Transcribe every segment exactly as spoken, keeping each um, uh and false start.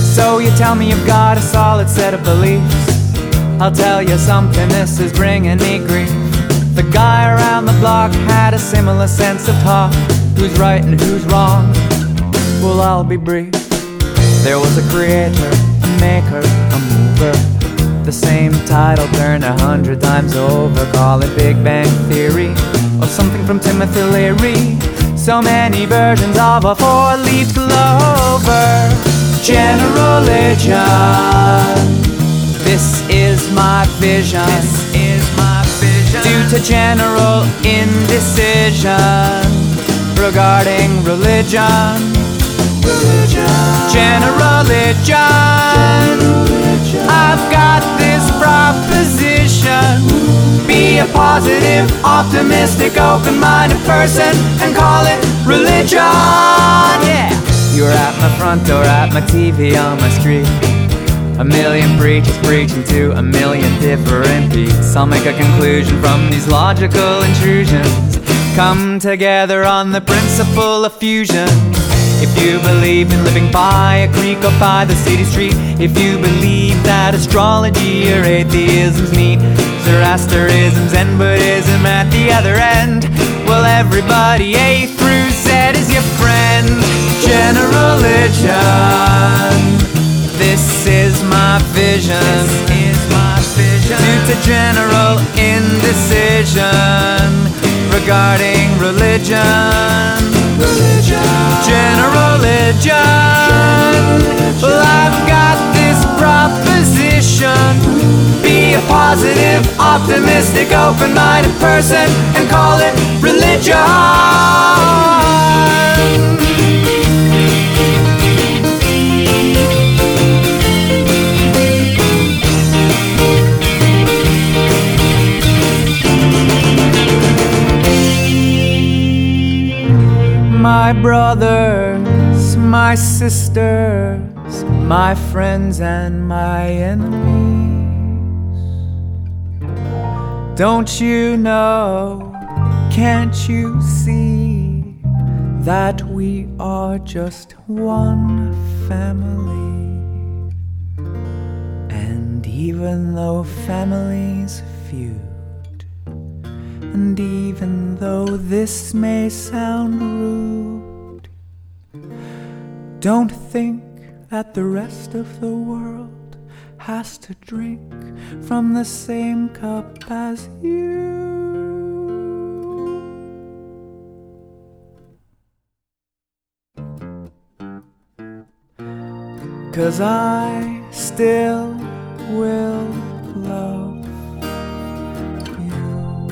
So you tell me you've got a solid set of beliefs. I'll tell you something, this is bringing me grief. The guy around the block had a similar sense of talk. Who's right and who's wrong? Well, I'll be brief. There was a creator, a maker, a mover. The same title turned a hundred times over. Call it Big Bang Theory or something from Timothy Leary. So many versions of a four-leaf clover. General religion, this is my vision. This is my vision. Due to general indecision regarding religion. Religion. General religion. I've got this proposition. Be a positive, optimistic, open-minded person and call it religion. Yeah. You're at my front door, at my T V, on my street. A million preachers preaching to a million different beats. I'll make a conclusion from these logical intrusions. Come together on the principle of fusion. If you believe in living by a creek or by the city street, if you believe that astrology or atheism's meet, Zoroastrianism, Zen Buddhism at the other end, well, everybody A through Z is your friend. General religion, this is my vision. This is my vision. Due to general indecision regarding religion. Religion. General religion. Well, I've got this proposition. Be a positive, optimistic, open-minded person and call it religion. My brothers, my sisters, my friends and my enemies. Don't you know, can't you see that we are just one family? And even though families feud, and even though this may sound rude, don't think that the rest of the world has to drink from the same cup as you. 'Cause I still will love you.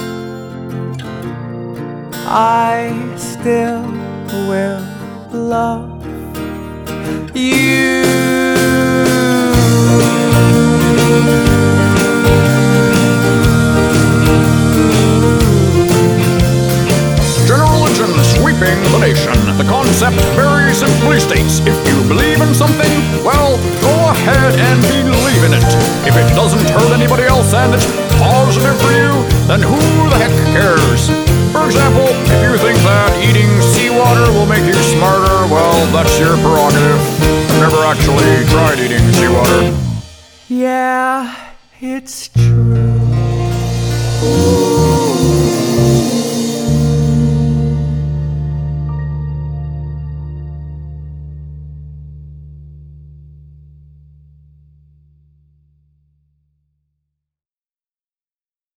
I still will love you. General religion sweeping the nation. The concept very simply states, if you believe in something, well, go ahead and believe in it. If it doesn't hurt anybody else and it's positive for you, then who the heck cares? For example, if you think that eating seawater will make you smarter, well, that's your prerogative. I've never actually tried eating seawater. Yeah, it's true.